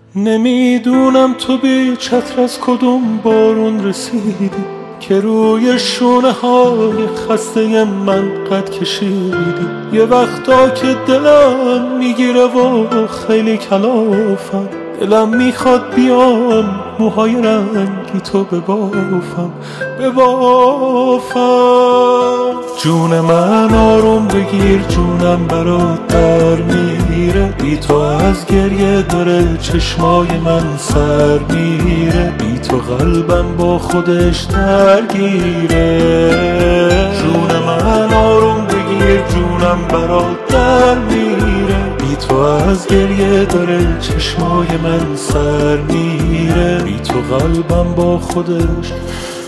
نمیدونم تو بی چتر از کدوم بارون رسیدی که روی شونه های خسته من قد کشیدی. یه وقتا که دلم میگیره و خیلی کلافم، دلم میخواد بیام موهای رنگی تو ببافم. جون من آروم بگیر، جونم برات در میره، بی تو از گریه داره چشمای من سر میره، بی تو قلبم با خودش درگیره. جون من آروم بگیر، جونم برات در میره، بی تو از گریه داره چشمای من سر میره، بی تو قلبم با خودش